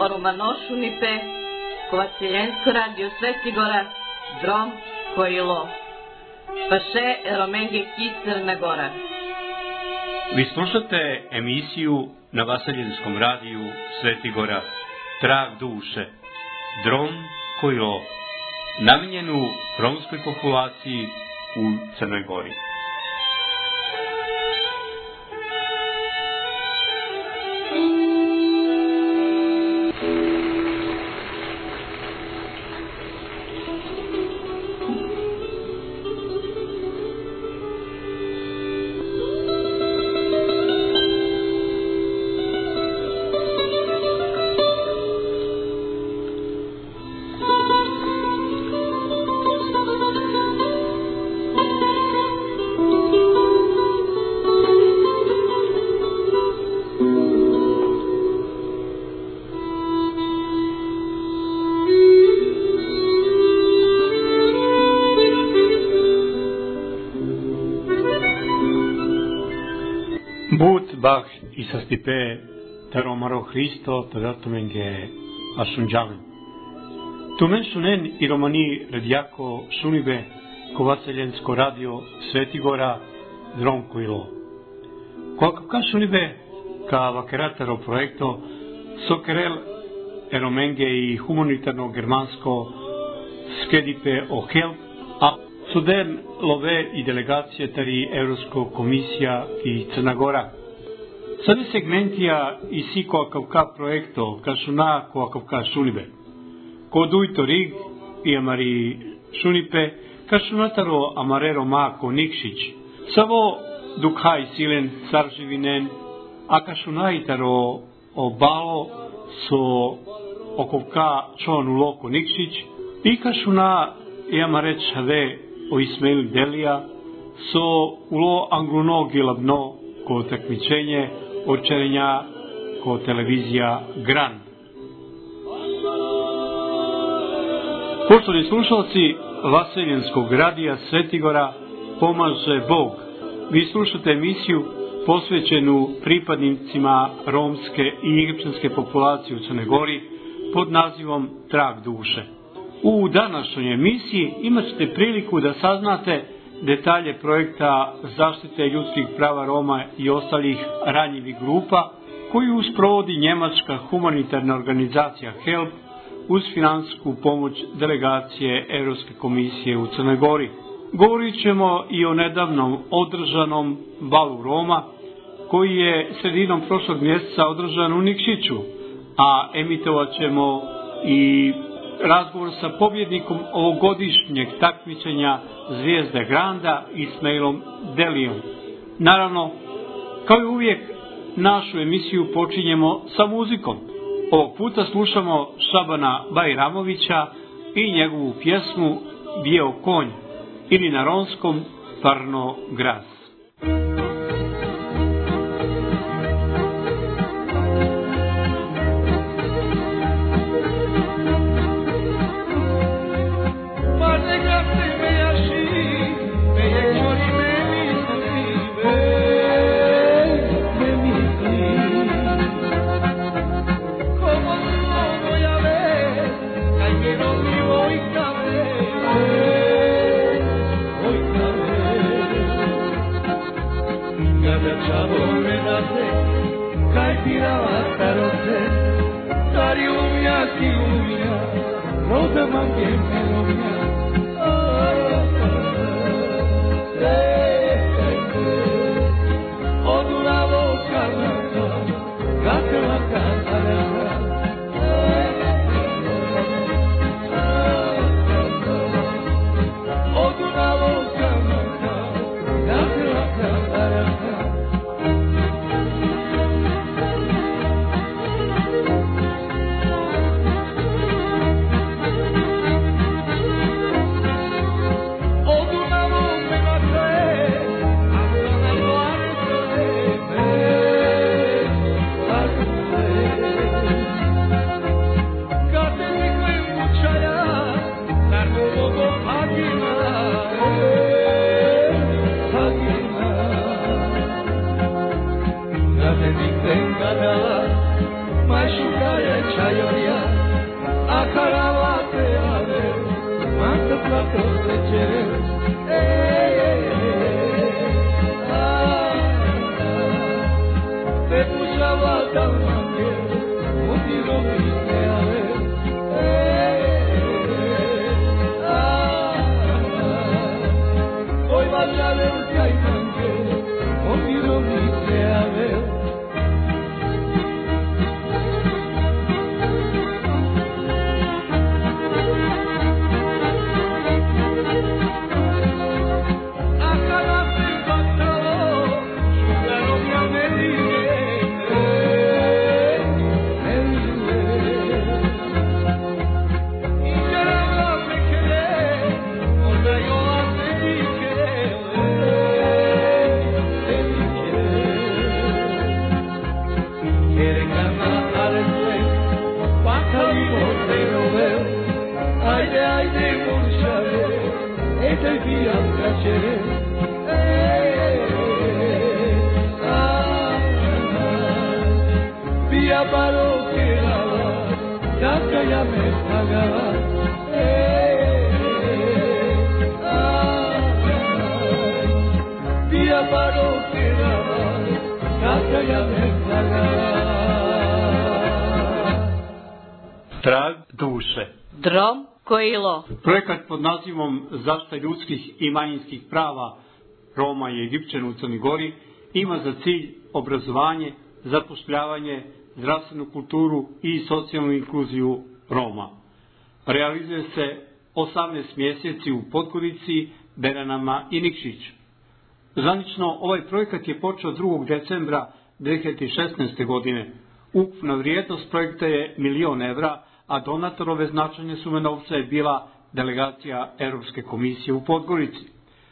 Parumanošunipe, Kovaceljensko radio Svetigora, Drom, Kojilo, Paše, Eromenge, Crna Gora. Vi slušate emisiju na Vaseljenskom radiju Svetigora, Trag duše, Drom, Kojilo, namijenjenu romskoj populaciji u Crnoj Gori. But Bach isa stipe teromaro Hristo tadatumenge asunjaven. Tumen sunen i romani radijako šunibe Kovaceljensko radio Svetigora Drom Kojilo. Koliko šunibe ka vakerataro projekto Sokerel eromenge i humanitarno germansko skedipe o help a Suden love i delegacije tari Evropsko komisija i Crna Gora. Sade segmentija i si koakavka projekto kašuna koakavka šunibe. Kodujto rig i amari šunipe kašunataro amarero mako nikšić. Savo dukhaj silen sarživinen a kašunajtaro obalo so okovka čonu loko nikšić i kašuna i amareć have o Ismail Delija so ulo angluno gilabno ko takmičenje očerenja ko televizija Grand. Poštovani slušalci Vaseljenskog radija Svetigora pomaže Bog. Vi slušate emisiju posvećenu pripadnicima romske i egipćanske populacije u Crnoj Gori pod nazivom Trag duše. U današnjoj emisiji imat ćete priliku da saznate detalje projekta zaštite ljudskih prava Roma i ostalih ranjivih grupa koju sprovodi njemačka humanitarna organizacija HELP uz finansijsku pomoć delegacije Europske komisije u Crnoj Gori. Govorit ćemo i o nedavnom održanom balu Roma koji je sredinom prošlog mjeseca održan u Nikšiću, a emitovat ćemo i razgovor sa pobjednikom ovogodišnjeg takmičenja Zvijezde Granda Ismailom Delijom. Naravno, kao i uvijek, našu emisiju počinjemo sa muzikom. Ovog puta slušamo Šabana Bajramovića i njegovu pjesmu Bijeo konj ili na romskom Parno gras. Machucar é Kajoria, a karavate ave, manta plato srećere. Te pušava Dalmatije, mudiro mi se ave. Oj važale u Kajmanke, mudiro mi se ave. Trag duše. Drom Kojilo. Projekat pod nazivom Zaštita ljudskih i manjinskih prava Roma i Egipćana u Crnoj Gori ima za cilj obrazovanje, zapošljavanje, zdravstvenu kulturu i socijalnu inkluziju Roma. Realizuje se 18 mjeseci u Podgorici, Beranama i Nikšiću. Zvanično ovaj projekat je počeo 2. decembra 2016. godine. Ukupna vrijednost projekta je 1.000.000 evra, a donatorove značajne sume novca je bila delegacija Europske komisije u Podgorici.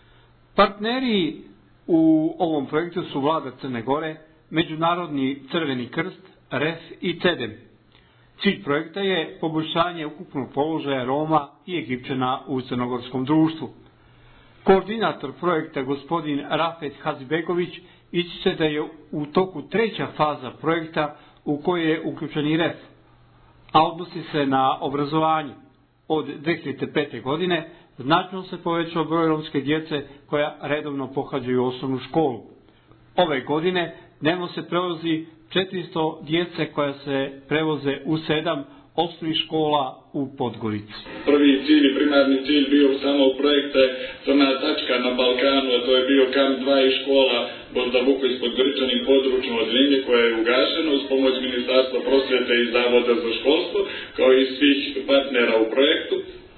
Partneri u ovom projektu su Vlada Crne Gore, Međunarodni Crveni krst, REF i CEDEM. Cilj projekta je poboljšanje ukupnog položaja Roma i Egipćana u crnogorskom društvu. Koordinator projekta gospodin Rafet Hazibegović ističe da je u toku 3. faza projekta u kojoj je uključen i REF, a odnosi se na obrazovanje. Od 2005. godine značajno se povećao broj romske djece koja redovno pohađaju osnovnu školu. Ove godine dnevno se prevozi 400 djece koja se prevoze u 7 osnovnih škola u Podgorici. Prvi cilj i primarni cilj bio samog projekta je crna tačka na Balkanu, a to je bio kamp 2 i škola Bozda Vuko iz Podgoričanim područnom odjeljenje koje je ugašeno uz pomoć Ministarstva prosvjete i Zavoda za školstvo, kao i svih partnera u projektu.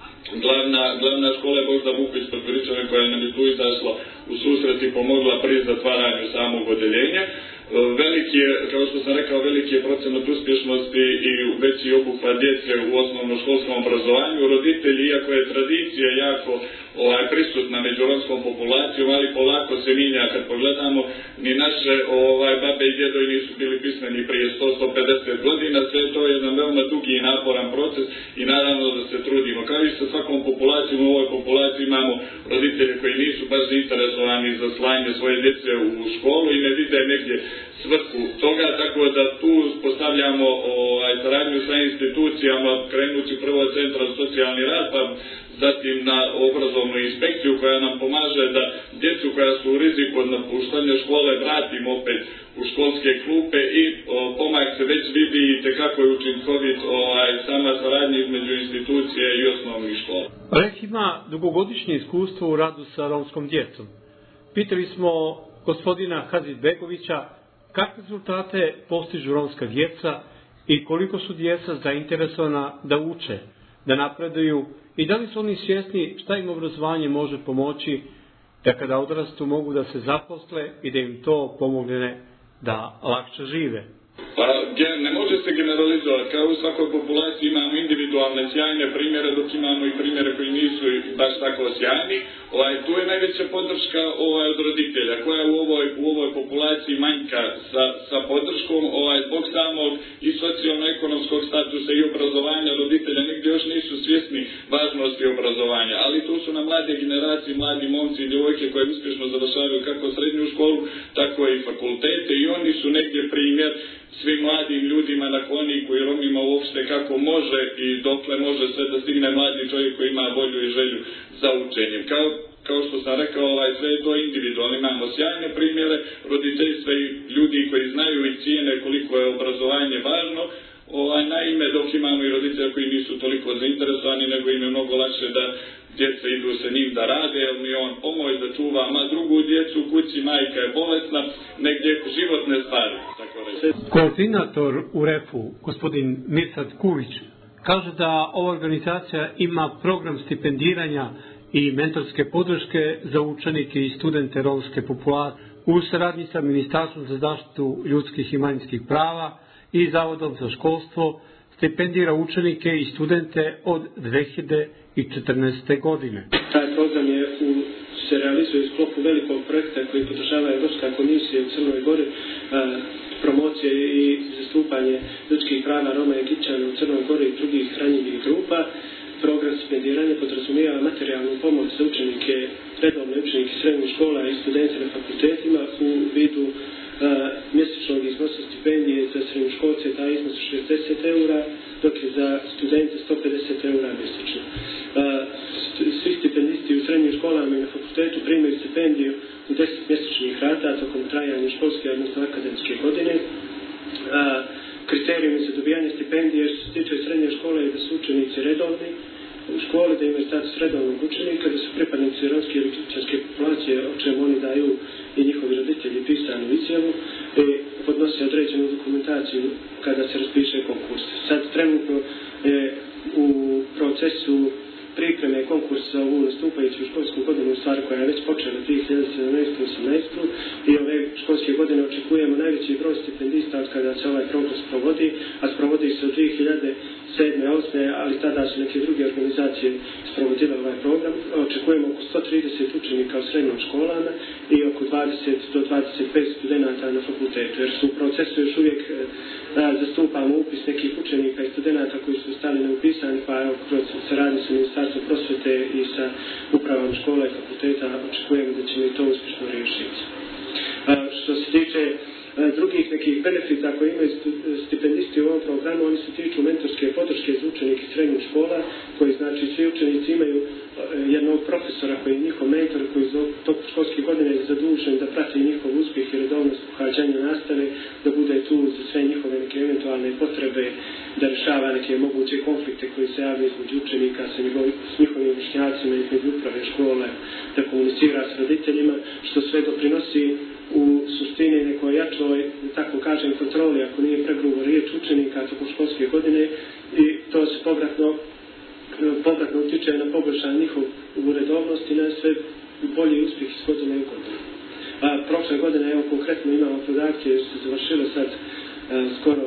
Glavna škola je Bozda Vuko iz Podgoričanim koja nam je tu izašla u susret i pomogla pri zatvaranju samog odjeljenja. Veliki je, kao što sam rekao, veliki je procenat uspješnosti i veći obuhvat djece u osnovnoškolskom obrazovanju. Roditelji, iako je tradicija jako prisutna među romskom populacijom, ali polako se minja. Kad pogledamo, ni naše babe i djedovi nisu bili pismeni prije 100-150 godina. Sve to je jedan veoma dugi i naporan proces i naravno da se trudimo. Kao i sa svakom populacijom, u ovoj populaciji imamo roditelje koji nisu baš interesovani za slanje svoje djece u školu i ne vide negdje svrhu toga, tako da tu postavljamo saradnju sa institucijama, krenući prvo od Centra za socijalni rad, pa zatim na obrazovnu inspekciju koja nam pomaže da djecu koja su u riziku od napuštanja škole vratimo opet u školske klupe i pomak se već vidi i tekako je učinkovit sama saradnja između institucije i osnovnih škola. REF ima dugogodišnje iskustvo u radu sa romskom djecom. Pitali smo gospodina Hazibegovića kakve rezultate postižu romska djeca i koliko su djeca zainteresovana da uče, da napreduju i da li su oni svjesni šta im obrazovanje može pomoći da kada odrastu mogu da se zaposle i da im to pomogne da lakše žive. Pa ne može se generalizovati, kao u svakoj populaciji imamo individualne sjajne primjere, dok imamo i primjere koji nisu baš tako sjajni. Tu je najveća podrška od roditelja koja u ovoj populaciji manjka sa podrškom, zbog samog i socijalno-ekonomskog statusa i obrazovanja roditelja negdje još nisu svjesni važnosti obrazovanja, ali tu su na mlade generacije, mladi momci i djevojke koje uspješno završavaju kako srednju školu, tako i fakultete i oni su negdje primjer svim mladim ljudima na Kloniku i Romima uopšte kako može i dokle može sve da stigne mladi čovjek koji ima volju i želju za učenjem. Kao što sam rekao, sve je to individualno. Imamo sjajne primjere roditeljstva i ljudi koji znaju i cijene koliko je obrazovanje važno. Naime, dok imamo i roditelja koji nisu toliko zainteresovani, nego im je mnogo lakše da djeca idu sa njim da rade, jer mi on pomoć da čuva, ma drugu djecu u kući, majka je bolesna, negdje životne stvari. Koordinator u REF-u, gospodin Mirsad Kuvić, kaže da ova organizacija ima program stipendiranja i mentorske podrške za učenike i studente romske populacije u saradnji sa Ministarstvom za zaštitu ljudskih i manjinskih prava i Zavodom za školstvo, stipendira učenike i studente od 2014. godine. Taj program se realizuje u sklopu velikog projekta koji podržava Europska komisija u Crnoj Gori, promocije i zastupanje ljudskih prava Roma i Egipćana u Crnoj Gori i drugih ranjivih grupa. Program stipendiranja podrazumijeva materijalnu pomoć za učenike, redovne učenike srednjih škola i studente na fakultetima u vidu mjesečnog iznosa stipendije za srednjoškolce taj iznos 60 eura, dok je za studente 150 eura mjesečno. Svi stipendisti u srednjim školama i na fakultetu primaju stipendiju u 10 mjesečnih rata tokom trajanja školske, odnosno akademske godine. Kriterijumi za dobijanje stipendije što se tiče srednje škole je da su učenici redovni u školi, da imaju status redovnog učenika, da su pripadnici romske ili egipćanske populacije, o čemu oni daju i njihovi roditelji pisanu izjavu i podnose određenu dokumentaciju kada se raspiše konkurs. Sad trenutno je u procesu pripreme konkursa za ovu nastupajuću školsku godinu, u stvari koja je već počela 2017-2018 i ove školske godine očekujemo najveći broj stipendista od kada se ovaj konkurs provodi, a sprovodi se od 2007-2008, ali tada su neke druge organizacije sprovodile ovaj program. Očekujemo oko 130 učenika u srednjim školama i oko 20 do 25 studenata na fakultetu, jer su u procesu još uvijek zastupamo upis nekih učenika i studenata koji su stali neupisani, pa kroz saradnju sa Ministarstvom prosvjete i sa upravom škola i fakulteta očekujemo da ćemo i to uspješno riješiti. Što se tiče drugih nekih benefita koje imaju stipendisti u ovom programu, oni se tiču mentorske podrške za učenike srednjih škola, koji znači svi učenici imaju jednog profesora koji je njihov mentor, koji za tog školske godine je zadužen da prati njihov uspjeh i redovnost pohađanja nastave, da bude tu za sve njihove neke eventualne potrebe, da rješava neke moguće konflikte koji se javljaju između učenika sa njihovim vršnjacima, između uprave škole, da komunicira s roditeljima, što sve doprinosi u suštini nekoj jačoj, tako kažem, kontroli, ako nije pregrubo riječ učenika tokom školske godine, i to se povratno utiče na poboljšanje njihovu redovnost i na sve bolji uspjeh iz godine u godinu. Prošle godine, evo konkretno imamo podatke, jer se završilo sad skoro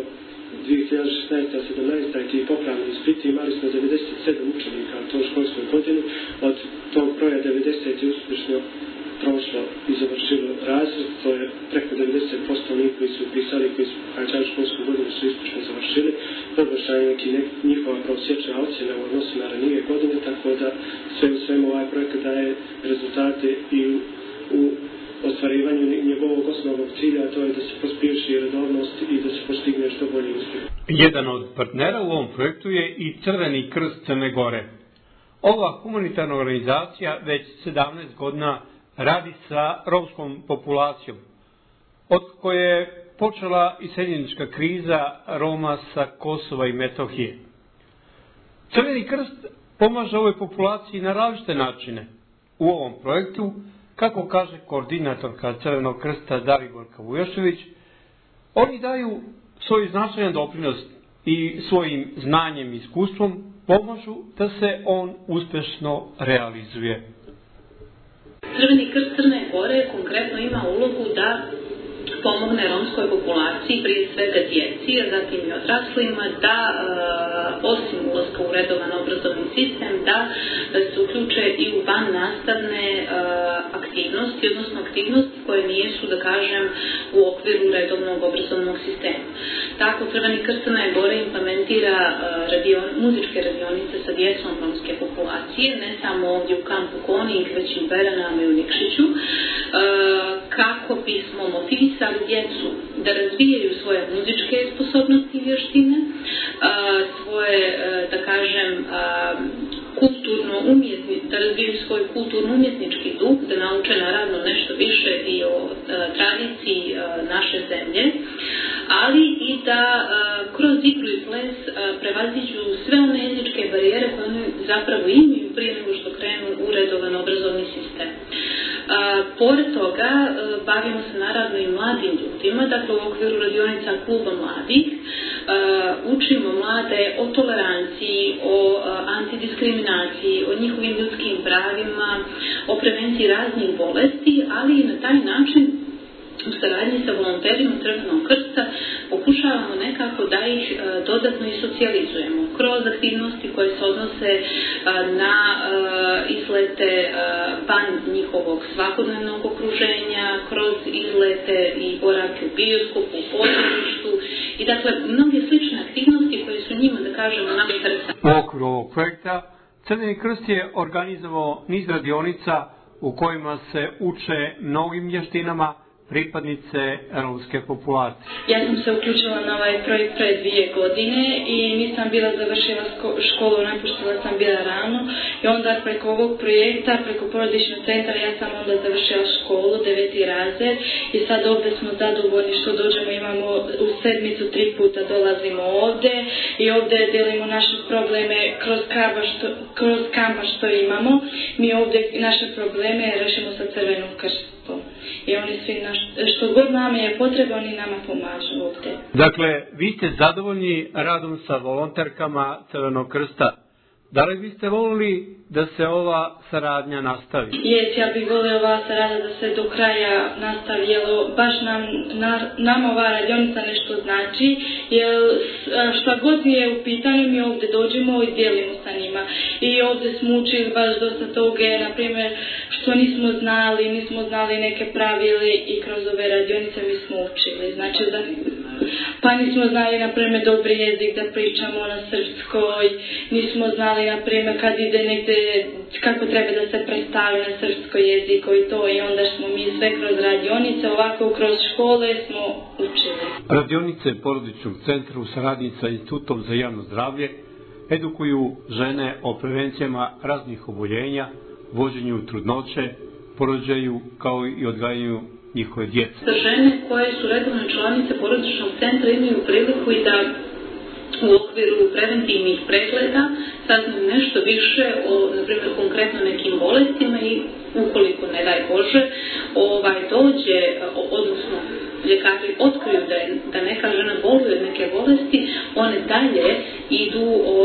2016-2017 i ti popravni ispiti, imali smo 97 učenika u toj školskoj godini, od tog broja 90 je uspješno prošlo i završilo razred, to je preko 90% onih koji su upisali, koji su pohađali školsku godinu su uspješno završili, poboljšanje neki njihova prosječna ocjena u odnosu na ranije godine, tako da sve u svemu ovaj projekat daje rezultate i u ostvarivanju njegovog osnovnog cilja, a to je da se pospješi redovnost i da se postigne što bolji uspjeh. Jedan od partnera u ovom projektu je i Crveni krst Crne Gore. Ova humanitarna organizacija već 17 godina radi sa romskom populacijom, od koje je počela iseljenička kriza Roma sa Kosova i Metohije. Crveni krst pomaže ovoj populaciji na različite načine. U ovom projektu, kako kaže koordinatorka Crvenog krsta Dariborka Vujošević, oni daju svoj značajan doprinos i svojim znanjem i iskustvom pomažu da se on uspješno realizuje. Crveni krst Crne Gore konkretno ima ulogu da pomogne romskoj populaciji, prije svega djeci, a zatim i odraslima, da osim ulaska u redovan obrazovni sistem, da se uključe i u van nastavne aktivnosti, odnosno aktivnosti koje nisu, da kažem, u okviru redovnog obrazovnog sistema. tako Crveni krst Crne Gore implementira muzičke radionice sa djecom romske populacije, ne samo ovdje u kampu Koning, već i u Beranama i u Nikšiću, kako bismo motivisali djecu da razvijaju svoje muzičke sposobnosti i vještine, svoje, da kažem, da razvijaju svoj kulturno-umjetnički duh, da nauče naravno nešto više i o tradiciji naše zemlje, ali i da kroz igru i ples prevaziđu sve one jezičke barijere koje oni zapravo imaju prije nego što krenu u redovan obrazovni sistem. Pored toga, bavimo se naravno i mladim ljudima, dakle u okviru radionica kluba mladih, učimo mlade o toleranciji, o antidiskriminaciji, o njihovim ljudskim pravima, o prevenciji raznih bolesti, ali i na taj način u saradnji sa volonterima Crvenog krsta pokušavamo nekako da ih dodatno i socijalizujemo kroz aktivnosti koje se odnose na izlete van njihovog svakodnevnog okruženja, kroz izlete i boravke u bioskopu, u pozorištu i dakle mnoge slične aktivnosti koje su njima, da kažemo, nam interesantne. U okviru ovog projekta Crveni krst je organizovao niz radionica u kojima se uče mnogim vještinama pripadnice romske populacije. Ja sam se uključila na ovaj projekt pre 2 godine i nisam bila završila školu, napustila sam bila rano i onda preko ovog projekta, preko porodičnog centra ja sam onda završila školu, 9. razred i sad ovdje smo zadovoljni što dođemo, imamo u sedmicu 3 puta dolazimo ovdje i ovdje delimo naše probleme kroz kampa što imamo. Mi ovdje naše probleme rešimo sa Crvenom krstom. I oni svi što god nama je potrebno, oni nama pomažu ovdje. Dakle, vi ste zadovoljni radom sa volonterkama Crvenog krsta. Da li biste volili da se ova saradnja nastavi? Ja bih volila ova saradnja da se do kraja nastavi, jer baš nam ova radionica nešto znači, jer šta god je u pitanju mi ovdje dođemo i dijelimo sa njima. I ovdje smo učili baš dosta toga, na primjer, što nismo znali neke pravile i kroz ove radionice mi smo učili. Znači, pa nismo znali, na primjer, dobri jezik da pričamo na srpskoj, nismo znali, na primjer, kad ide negdje, kako treba da se predstavi na srpskoj jeziku i to, i onda smo mi sve kroz radionice, ovako kroz škole smo učili. Radionice porodičnog centra u saradnji sa Institutom za javno zdravlje edukuju žene o prevencijama raznih oboljenja, vođenju trudnoće, porođaju kao i odgajanju njihove djece. Žene koje su redovne članice porodičnog centra imaju priliku i da u okviru preventivnih pregleda saznaju nešto više o, na primjer, konkretno nekim bolestima i ukoliko, ne daj Bože, dođe, odnosno ljekari otkriju da neka žena boluje od neke bolesti, one dalje idu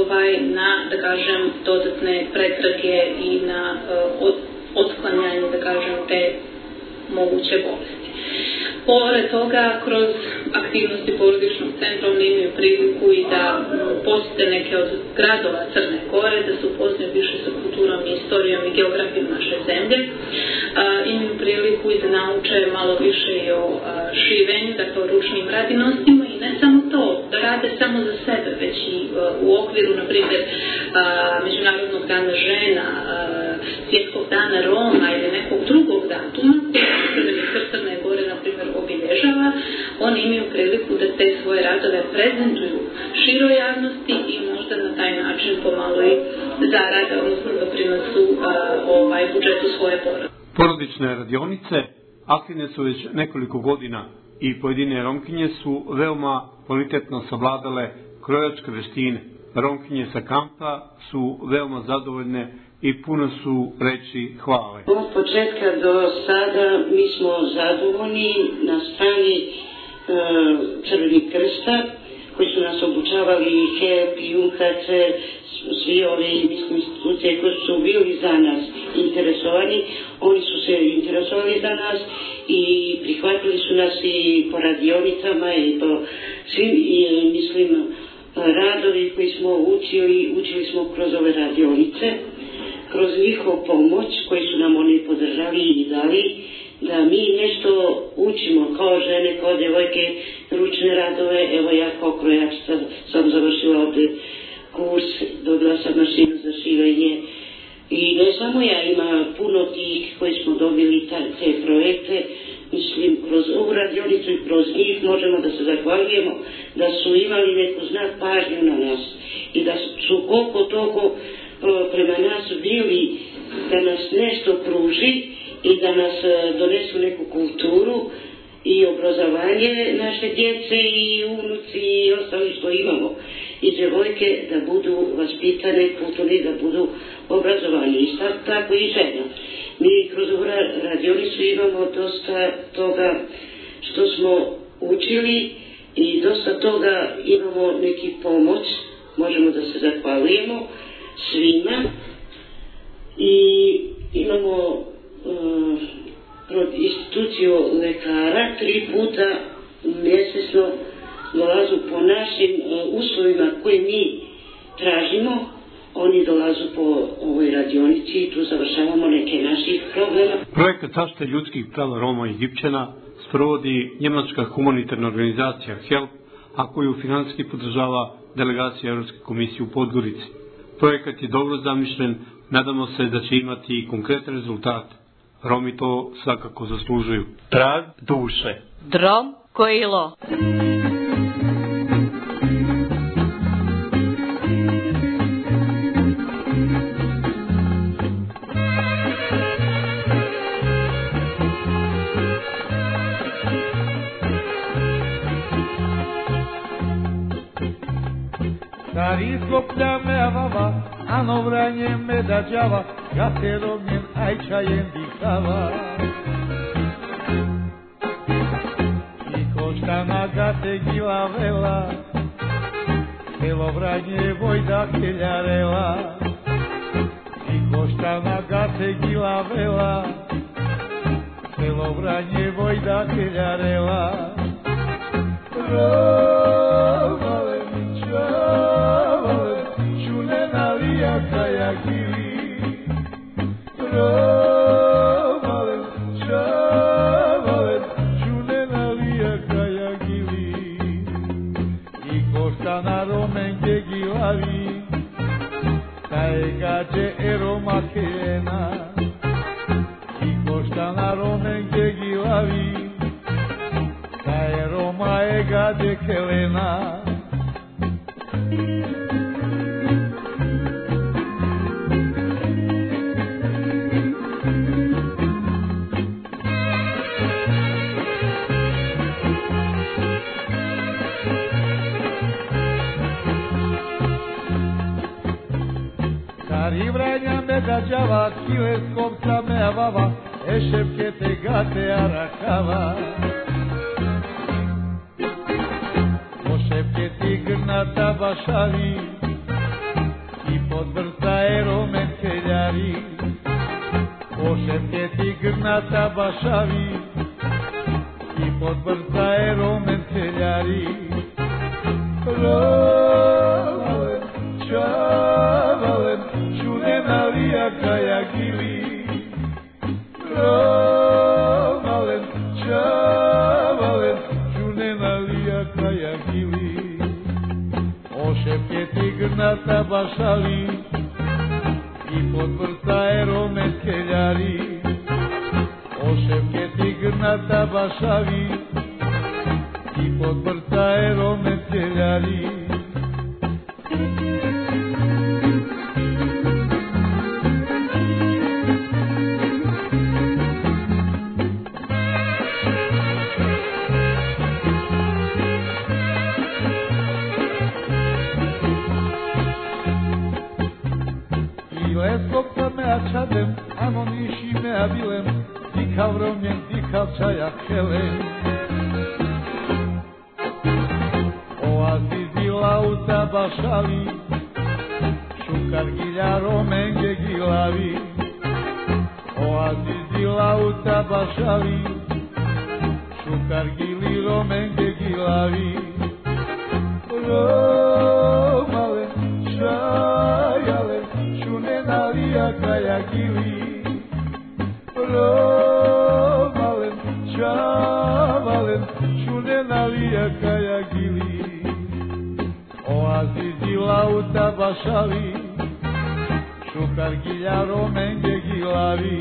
na, da kažem, dodatne pretrage i na otklanjanje, da kažem, te moguće bolesti. Pored toga, kroz aktivnosti porodičnog centra oni imaju priliku i da posjete neke od gradova Crne Gore, da se upoznaju više sa kulturom, istorijom i geografijom naše zemlje. Imaju priliku i da nauče malo više i o šivenju, dakle o ručnim radinostima i ne samo to, da rade samo za sebe, već i u okviru, na primjer, Međunarodnog dana žena, Svjetskog dana Roma ili nekog drugog datuma, Crveni krst Crne Gore, na primjer, obilježava, oni imaju priliku da te svoje radove prezentuju široj javnosti i možda na taj način pomalo i zarade, odnosno doprinosu budžetu svoje porodice. Porodične radionice aktivne su već nekoliko godina i pojedine Romkinje su veoma kvalitetno savladale krojačke vještine. Romkinje sa kampa su veoma zadovoljne i puno su reči hvale. Od početka do sada mi smo zadovoljni na strani Crvenih krsta koji su nas obučavali i HEP i UNHC, svi ovi institucije koji su bili za nas interesovani, oni su se interesovali za nas i prihvatili su nas i po radionicama i po svim, radovi koji smo učili smo kroz ove radionice, kroz njihovu pomoć koju su nam oni podržali i dali, da mi nešto učimo kao žene, kao djevojke, ručne radove. Evo ja kao krojačica sam završila ovdje kurs, dobila sam mašinu za šivenje. I ne samo ja, ima puno tih koji smo dobili te projekte. Mislim, kroz ovu radionicu i kroz njih možemo da se zahvaljujemo da su imali neku znak pažnju na nas i da su koliko toliko prema nas bili da nas nešto pruži i da nas donesu neku kulturu i obrazovanje naše djece i unuci i ostali što imamo. I djevojke da budu vaspitane, kulturni, da budu obrazovani. I tako i žena. Mi kroz ovu radionicu imamo dosta toga što smo učili i dosta toga imamo neki pomoć. Možemo da se zahvaljujemo svima. I imamo kroz instituciju lekara 3 puta mjesečno dolazu po našim uslovima koje mi tražimo. Oni dolazu po ovoj radionici i tu završavamo neke naših problema. Projekat zaštite ljudskih prava Roma i Egipćana sprovodi njemačka humanitarna organizacija HELP, a koju finansijski podržava delegacija Europske komisije u Podgorici. Projekat je dobro zamišljen, nadamo se da će imati i konkretan rezultat. Romi to svakako zaslužuju. Trag duše. Drom Kojilo. Cari scoppia me avava, ano vranje me dađava, ja se rovnjen ajčajem dihava. I koštana ga se gila vela, selo vranje vojda keljarela. I koštana ga se gila vela, selo vranje vojda keljarela. Rovale mi čavale, čunena lija kaja gili. Rovale mi čavale, čunena lija kaja gili. I koštana romenge gilavi, taj gađe eroma kejena. I koštana romenge gilavi, taj Roma je gađe kelena. Cari vranja me gađava, kile skopca me avava, ešepke te gate arakava. Ošepke ti grnata bašavi, i pod vrta eromen keljari. Ošepke ti grnata bašavi, i pod vrta eromen keljari. Rovale, čavale, čunena lija kaja gili. Rovale, čavale, čunena lija kaja gili. Ošepke ti grnata bašali, i pod vrta eromen keljari. Ošepke ti grnata bašali, i pod vrta eromen keljari. Skopca me ačadem, ano niši me abilem, dikav romjen, dikav čajak helem. Oazizi lauta bašali, šukar gilja romenge gilavi. Oazizi lauta bašali, šukar gili romenge gilavi. Romale, čajale, čunena lija kaja gili. Romale, kaya gili, oazizi lauta bašali, šukar giljaro menge gilavi,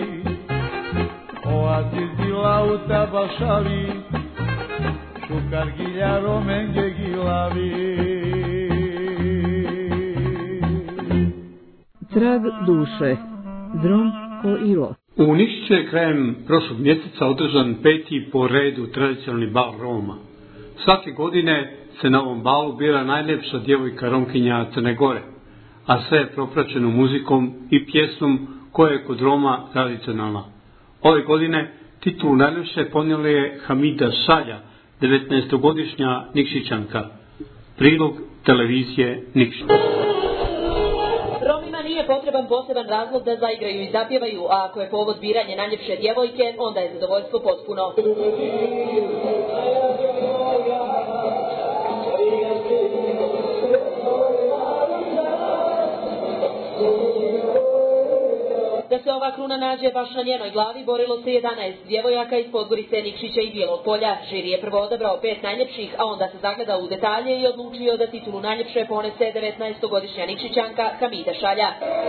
oazizi lauta bašali, šukar giljaro menge gilavi. Trag duše, Drom Koilo. U Nikšiću je krajem prošlog mjeseca održan 5. po redu tradicionalni bal Roma. Svake godine se na ovom balu bira najljepša djevojka Romkinja Crne Gore, a sve je propraćeno muzikom i pjesmom koja je kod Roma tradicionalna. Ove godine titulu najljepše ponijela je Hamida Šalja, 19-godišnja Nikšićanka. Prilog televizije Nikšić. Romima nije potreban poseban razlog da zaigraju i zapjevaju, a ako je povod biranje najljepše djevojke, onda je zadovoljstvo potpuno. Da se ova kruna nađe baš na njenoj glavi, borilo se 11 djevojaka iz Podgorice, Nikšića i Bijelog Polja. Žiri je prvo odabrao 5 najljepših, a onda se zagledao u detalje i odlučio da titulu najljepše ponese 19-godišnja Nikšićanka Hamida Šalja.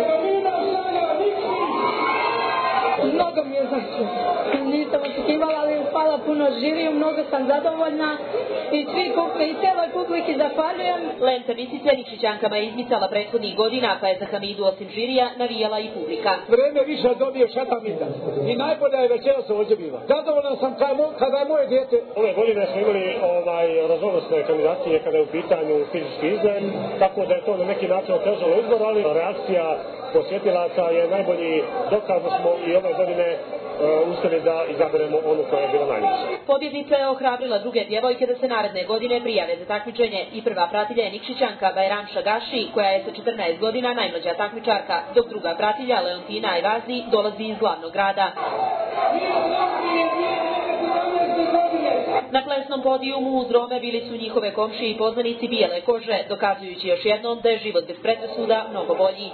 Mnogo mi je znači. Nisam očekivala, ali hvala puno žiriju, mnogo sam zadovoljna i svi kupe i cijeloj publiki zahvaljujem. Lenta visice Nikšićankama je izmicala prethodnih godina, pa je za Hamidu osim žirija navijala i publika. Vreme više dobio Šatamida i najbolja je večeras ovdje bila. Zadovoljan sam kada je moje dijete. Ove godine smo imali raznovrsne kandidacije kada je u pitanju fizički izgled, tako da je to na neki način otežalo izbor, ali reakcija posjetilaca je najbolji dokaz da smo i ove godine uspjeli da izaberemo onu koja je bila najljepša. Pobjednica je ohrabrila druge djevojke da se naredne godine prijave za takmičenje i prva pratilja je Nikšićanka Bajram Šagaši, koja je sa 14 godina najmlađa takmičarka, dok druga pratilja Leontina Ajvazi dolazi iz glavnog grada. Na plesnom podijumu uz Rome bili su njihove komšije i poznanici bijele kože, dokazujući još jednom da je život bez predrasuda mnogo bolji.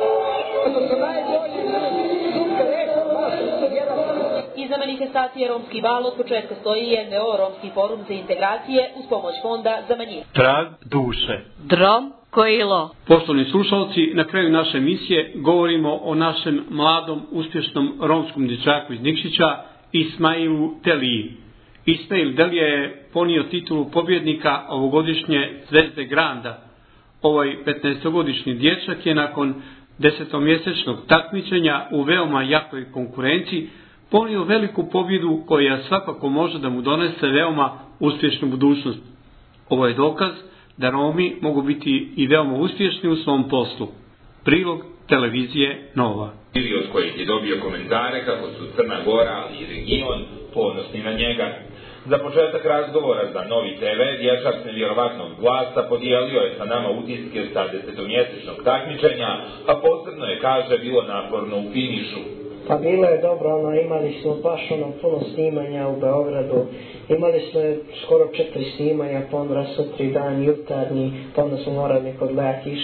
Iza manifestacije Romski bal od početka stoji NVO Romski forum za integracije uz pomoć fonda za manjine. Trag duše. Drom Koilo. Poštovani slušalci, na kraju naše emisije govorimo o našem mladom, uspješnom romskom dječaku iz Nikšića, Ismailu Teliji. Ismail Delija je ponio titulu pobjednika ovogodišnje Zvezde Granda. Ovaj 15-godišnji dječak je nakon 10-mjesečnog takmičenja u veoma jakoj konkurenciji ponio veliku pobjedu koja svakako može da mu donese veoma uspješnu budućnost. Ovo je dokaz da Romi mogu biti i veoma uspješni u svom poslu. Prilog televizije Nova. Od kojih je dobio komentare kako su Crna Gora i region ponosni na njega. Za početak razgovora za Novi TV, dječak s nevjerovatnog glasa podijelio je sa nama utiske sa 10-mjesečnog takmičenja, a posebno je, kaže, bilo naporno u finišu. Pa bilo je dobro, imali smo baš puno snimanja u Beogradu, imali smo skoro 4 snimanja, pa onda rasutri dan, jutarnji, pa onda smo morali neko gledati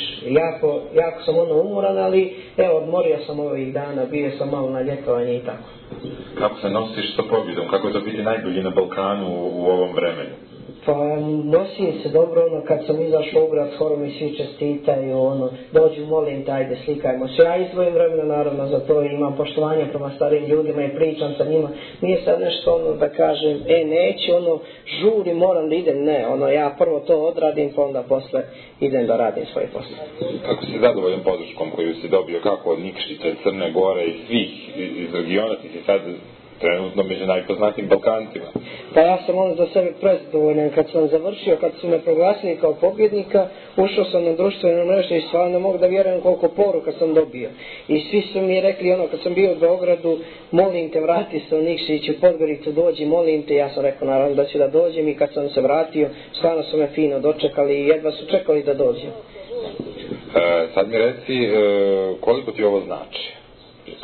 jako sam umoran, ali evo, odmorio sam ovih dana, bio sam malo na ljetovanje i tako. Kako se nosiš sa pobjedom? Kako je to biti najbolji na Balkanu u ovom vremenu? Pa nosim se dobro, kad sam izašao u grad, skoro mi svi čestitaju, dođu, molim te, ajde, slikajmo se. Ja izdvojim vremena, naravno, za to imam poštovanje prema starim ljudima i pričam sa njima. Nije sad nešto, da kažem, neću, žuri, moram da idem, ne, ja prvo to odradim, pa onda posle idem da radim svoj posao. Kako si zadovoljan podrškom koju si dobio, kako od Nikšića, Crne Gore i svih iz regiona, ti si sad trenutno među najpoznatijim Balkancima? Pa ja sam za sebe prezadovoljan. Kad sam završio, kad su me proglasili kao pobjednika, ušao sam na društvenu mrežu i stvarno ne mogu da vjerujem koliko poruka sam dobio. I svi su mi rekli, kad sam bio u Beogradu, molim te, vrati se u Nikšić, u Podgoricu, dođi, molim te. Ja sam rekao, naravno da ću da dođem, i kad sam se vratio, stvarno su me fino dočekali i jedva su čekali da dođem. Sad mi reci, koliko ti ovo znači?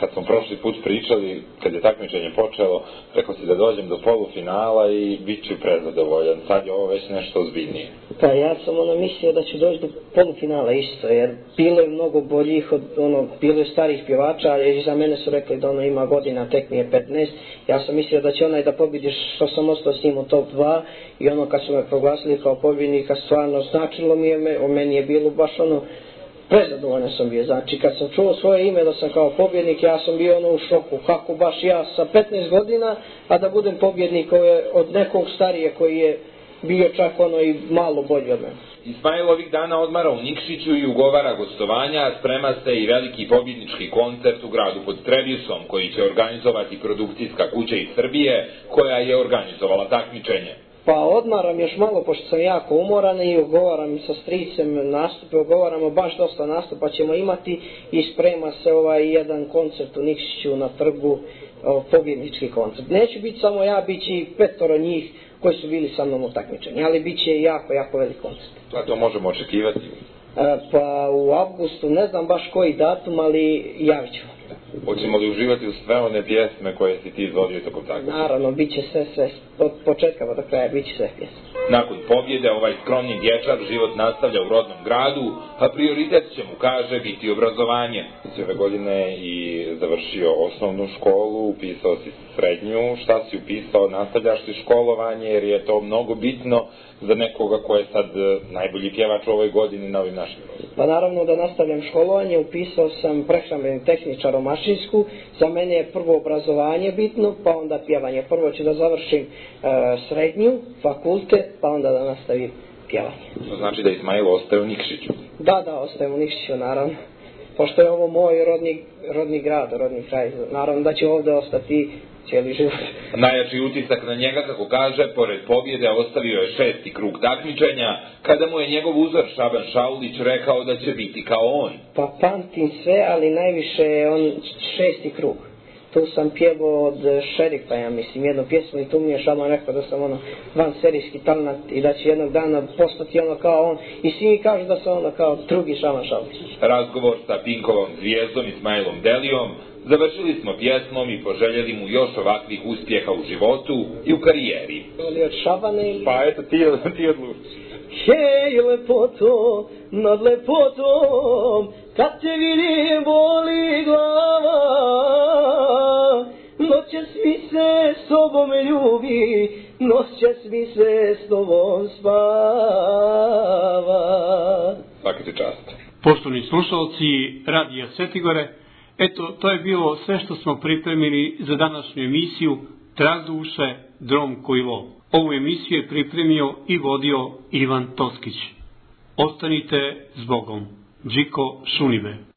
kad smo prošli put pričali, kad je takmičenje počelo, rekao si da dođem do polufinala i bit ću prezadovoljan. Sad je ovo već nešto ozbiljnije. Pa ja sam mislio da ću doći do polufinala isto, jer bilo je mnogo boljih, bilo je starih pjevača, ali za mene su rekli da ima godina, tek mi je 15. Ja sam mislio da će onaj da pobjedi što sam ostao s njim u top 2 i kad su me proglasili kao pobjednika, stvarno značilo mi je, meni je bilo baš prezadovoljan sam bio. Znači kad sam čuo svoje ime da sam kao pobjednik, ja sam bio u šoku, kako baš ja sa 15 godina, a da budem pobjednik od nekog starije koji je bio čak i malo bolji od mene. Ismail ovih dana odmara u Nikšiću i ugovara gostovanja, sprema se i veliki pobjednički koncert u gradu pod Trebisom, koji će organizovati produkcijska kuća iz Srbije, koja je organizovala takmičenje. Pa odmaram još malo, pošto sam jako umoran i ugovaram sa stricem nastupe, ugovaramo baš dosta nastupa ćemo imati i sprema se jedan koncert u Nikšiću na trgu, pobjednički koncert. Neće biti samo ja, bit će i 5 njih koji su bili sa mnom u takmičenju, ali bit će jako, jako velik koncert. A to možemo očekivati? Pa u avgustu, ne znam baš koji datum, ali javit ću. Hoćemo li uživati u sve one pjesme koje si ti izvodio tokom takmičenja? Naravno, bit će sve, od početka do kraja, bit će sve pjesme. Nakon pobjede, ovaj skromni dječak život nastavlja u rodnom gradu, a prioritet će mu, kaže, biti obrazovanje. Si ove godine i završio osnovnu školu, upisao si srednju, šta si upisao, nastavljaš li školovanje, jer je to mnogo bitno za nekoga ko je sad najbolji pjevač u ovoj godini na ovim našim rodima. Pa naravno da nastavljam školovanje, upisao sam prehrambeni tehničar u Mašinsku, za mene je prvo obrazovanje bitno, pa onda pjevanje. Prvo ću da završim srednju, fakultet, pa onda da nastavim pjevanje. To znači da Ismail ostaje u Nikšiću? Da, ostajem u Nikšiću, naravno. Pošto je ovo moj rodni grad, rodni kraj, naravno da će ovdje ostati cijeli život. Najjači utisak na njega, kako kaže, pored pobjede ostavio je 6. krug takmičenja, kada mu je njegov uzor Šaban Šaulić rekao da će biti kao on. Pa pamtim sve, ali najviše je on 6. krug. Tu sam pjevao od Šerifa, ja mislim, jednu pjesmu i tu mi je Šaban rekao da sam vanserijski talent i da će jednog dana postati kao on. I svi mi kažu da sam kao drugi Šaban Šaulić. Razgovor sa Pinkovom zvijezdom Ismailom Delijom završili smo pjesmom i poželjeli mu još ovakvih uspjeha u životu i u karijeri. Ali od Šabane ili... Pa eto, ti odluči. Hej, lepoto, nad lepotom, kad te vidim boli glava, noćas mi se s tobom ljubi, noćas mi se s tobom spava. Svaka ti čast. Poštovani slušalci Radija Svetigore, eto, to je bilo sve što smo pripremili za današnju emisiju Trag duše, drom koji lov. Ovu emisiju je pripremio i vodio Ivan Toskić. Ostanite s Bogom. Džiko Šunibe.